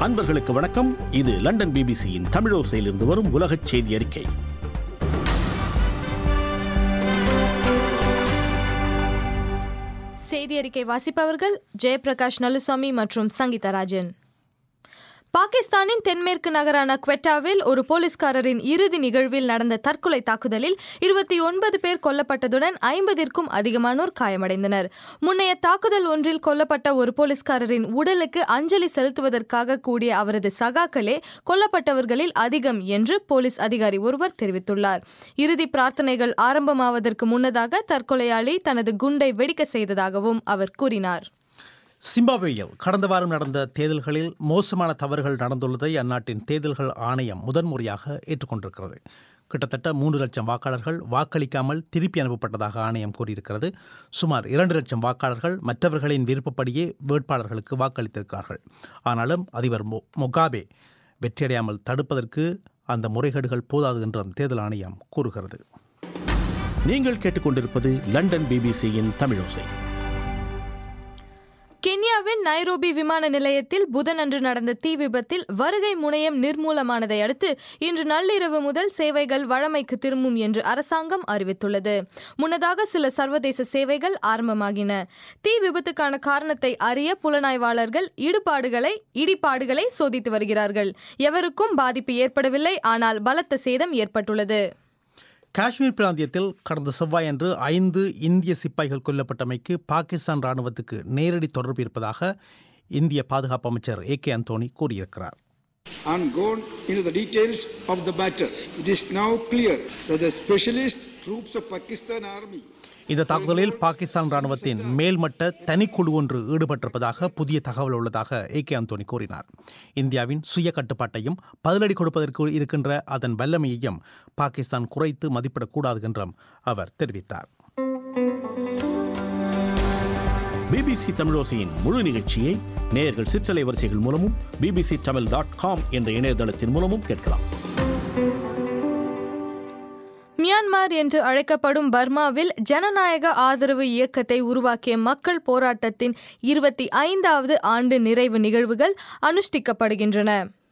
அன்பர்களுக்கு வணக்கம். இது லண்டன் பிபிசியின் தமிழோசையிலிருந்து வரும் உலகச் செய்தி அறிக்கை. செய்தி அறிக்கை வாசிப்பவர்கள் ஜெயபிரகாஷ் நலுசாமி மற்றும் சங்கீதா ராஜன். பாகிஸ்தானின் தென்மேற்கு நகரான குவெட்டாவில் ஒரு போலீஸ்காரரின் இறுதி நிகழ்வில் நடந்த தற்கொலை தாக்குதலில் 29 பேர் கொல்லப்பட்டதுடன் 50க்கும் அதிகமானோர் காயமடைந்தனர். முன்னைய தாக்குதல் ஒன்றில் கொல்லப்பட்ட ஒரு போலீஸ்காரரின் உடலுக்கு அஞ்சலி செலுத்துவதற்காக கூடிய அவரது சகாக்களே கொல்லப்பட்டவர்களில் அதிகம் என்று போலீஸ் அதிகாரி ஒருவர் தெரிவித்துள்ளார். இறுதி பிரார்த்தனைகள் ஆரம்பமாவதற்கு முன்னதாக தற்கொலையாளி தனது குண்டை வெடிக்க செய்ததாகவும் அவர் கூறினார். சிம்பாப்வேயில் கடந்த வாரம் நடந்த தேர்தல்களில் மோசமான தவறுகள் நடந்துள்ளதை அந்நாட்டின் தேர்தல்கள் ஆணையம் முதன்முறையாக ஏற்றுக்கொண்டிருக்கிறது. கிட்டத்தட்ட 3 லட்சம் வாக்காளர்கள் வாக்களிக்காமல் திருப்பி அனுப்பப்பட்டதாக ஆணையம் கூறியிருக்கிறது. சுமார் 2 லட்சம் வாக்காளர்கள் மற்றவர்களின் விருப்பப்படியே வேட்பாளர்களுக்கு வாக்களித்திருக்கிறார்கள். ஆனாலும் அதிபர் முகாபே வெற்றியடையாமல் தடுப்பதற்கு அந்த முறைகேடுகள் போதாது என்றும் தேர்தல் ஆணையம் கூறுகிறது. நீங்கள் கேட்டுக்கொண்டிருப்பது லண்டன் பிபிசியின் தமிழோசை. கென்யாவின் நைரோபி விமான நிலையத்தில் புதனன்று நடந்த தீ விபத்தில் வருகை முனையம் நிர்மூலமானதை அடுத்து இன்று நள்ளிரவு முதல் சேவைகள் வழமைக்கு திரும்பும் என்று அரசாங்கம் அறிவித்துள்ளது. முன்னதாக சில சர்வதேச சேவைகள் ஆரம்பமாகின. தீ விபத்துக்கான காரணத்தை அறிய புலனாய்வாளர்கள் இடிபாடுகளை சோதித்து வருகிறார்கள். எவருக்கும் பாதிப்பு ஏற்படவில்லை, ஆனால் பலத்த சேதம் ஏற்பட்டுள்ளது. காஷ்மீர் பிராந்தியத்தில் கடந்த செவ்வாயன்று 5 இந்திய சிப்பாய்கள் கொல்லப்பட்டமைக்கு பாகிஸ்தான் ராணுவத்துக்கு நேரடி தொடர்பு இருப்பதாக இந்திய பாதுகாப்பு அமைச்சர் A.K. அந்தோனி கூறியிருக்கிறார். Gone into the details of the matter. It is now clear that the specialist troops of Pakistan Army இந்த தாக்குதலில் பாகிஸ்தான் ராணுவத்தின் மேல்மட்ட தனிக்குழு ஒன்று ஈடுபட்டிருப்பதாக புதிய தகவல் உள்ளதாக A.K. அந்தோனி கூறினார். இந்தியாவின் சுய கட்டுப்பாட்டையும் பதிலடி கொடுப்பதற்கு இருக்கின்ற அதன் வல்லமையையும் பாகிஸ்தான் குறைத்து மதிப்பிடக்கூடாது என்றும் அவர் தெரிவித்தார். பிபிசி தமிழோசையின் முழு நிகழ்ச்சியை நேயர்கள் சிற்றலை வரிசைகள் மூலமும் bbctamil.com என்ற இணையதளத்தின் மூலமும் கேட்கலாம். மியான்மர் என்று அழைக்கப்படும் பர்மாவில் ஜனநாயக ஆதரவு இயக்கத்தை உருவாக்கிய மக்கள் போராட்டத்தின் 25வது ஆண்டு நிறைவு நிகழ்வுகள் அனுஷ்டிக்கப்படுகின்றன.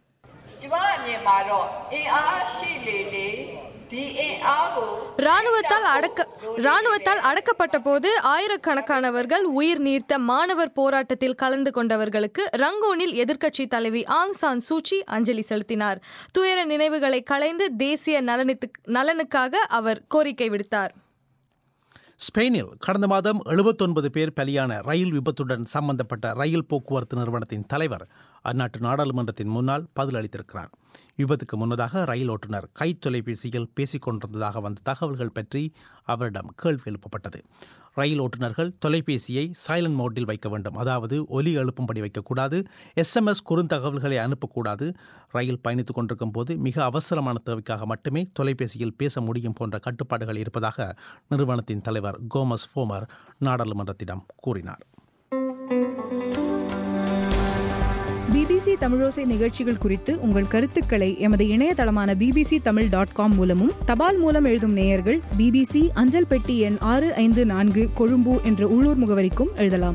ராணுவத்தால் அடக்கப்பட்ட போது ஆயிரக்கணக்கானவர்கள் உயிர் நீர்த்த மாணவர் போராட்டத்தில் கலந்து கொண்டவர்களுக்கு ரங்கூனில் எதிர்க்கட்சி தலைவி ஆங் சான் சூச்சி அஞ்சலி செலுத்தினார். துயர நினைவுகளை களைந்து தேசிய நலனுக்காக அவர் கோரிக்கை விடுத்தார். ஸ்பெயினில் கடந்த மாதம் 79 பேர் பலியான ரயில் விபத்துடன் சம்பந்தப்பட்ட ரயில் போக்குவரத்து நிறுவனத்தின் தலைவர் அந்நாட்டு நாடாளுமன்றத்தின் முன்னால் பதிலளித்திருக்கிறார். விபத்துக்கு முன்னதாக ரயில் ஓட்டுநர் கை தொலைபேசியில் பேசிக் கொண்டிருந்ததாக வந்த தகவல்கள் பற்றி அவரிடம் கேள்வி எழுப்பப்பட்டது. ரயில் ஓட்டுநர்கள் தொலைபேசியை சைலண்ட் மோட்டில் வைக்க வேண்டும், அதாவது ஒலி எழுப்பும்படி வைக்கக்கூடாது, SMS குறுந்தகவல்களை அனுப்பக்கூடாது, ரயில் பயணித்துக் கொண்டிருக்கும் போது மிக அவசரமான தேவைக்காக மட்டுமே தொலைபேசியில் பேச முடியும் போன்ற கட்டுப்பாடுகள் இருப்பதாக நிறுவனத்தின் தலைவர் கோமஸ் ஃபோமர் நாடாளுமன்றத்திடம் கூறினார். பிபிசி தமிழோசை நிகழ்ச்சிகள் குறித்து உங்கள் கருத்துக்களை எமது இணையதளமான bbctamil.com மூலமும் தபால் மூலம் எழுதும் நேயர்கள் BBC அஞ்சல் பெட்டி எண் 654 கொழும்பு என்ற உள்ளூர் முகவரிக்கும் எழுதலாம்.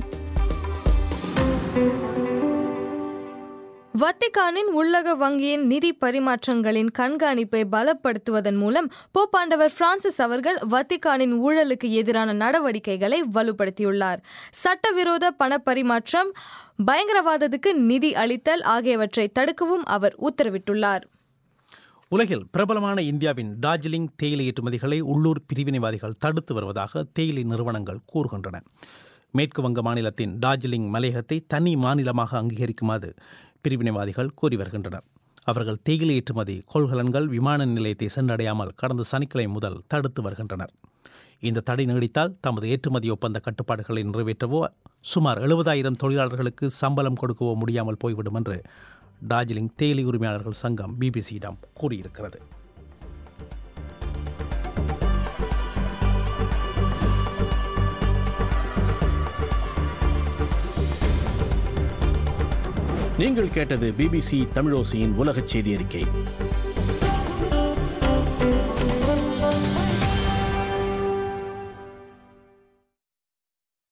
வத்திக்கானின் உள்ளக வங்கியின் நிதி பரிமாற்றங்களின் கண்காணிப்பை பலப்படுத்துவதன் மூலம் போப்பாண்டவர் பிரான்சிஸ் அவர்கள் வத்திக்கானின் ஊழலுக்கு எதிரான நடவடிக்கைகளை வலுப்படுத்தியுள்ளார். சட்டவிரோத பணப்பரிமாற்றம், பயங்கரவாதத்துக்கு நிதி அளித்தல் ஆகியவற்றை தடுக்கவும் அவர் உத்தரவிட்டுள்ளார். உலகில் பிரபலமான இந்தியாவின் டார்ஜிலிங் தேயிலை ஏற்றுமதிகளை உள்ளூர் பிரிவினைவாதிகள் தடுத்து வருவதாக தேயிலை நிறுவனங்கள் கூறுகின்றன. மேற்கு வங்க மாநிலத்தின் டார்ஜிலிங் மலையகத்தை தனி மாநிலமாக அங்கீகரிக்குமாறு பிரிவினைவாதிகள் கூறி வருகின்றனர். அவர்கள் தேயிலை ஏற்றுமதி கொள்கலன்கள் விமான நிலையத்தை சென்றடையாமல் கடந்த சனிக்கிழமை முதல் தடுத்து வருகின்றனர். இந்த தடை நீடித்தால் தமது ஏற்றுமதி ஒப்பந்த கட்டுப்பாடுகளை நிறைவேற்றவோ சுமார் 70,000 தொழிலாளர்களுக்கு சம்பளம் கொடுக்கவோ முடியாமல் போய்விடும் என்று டார்ஜிலிங் தேயிலை உரிமையாளர்கள் சங்கம் பிபிசியிடம் கூறியிருக்கிறது. நீங்கள் கேட்டது பிபிசி தமிழோசையின் உலகச் செய்தி அறிக்கை.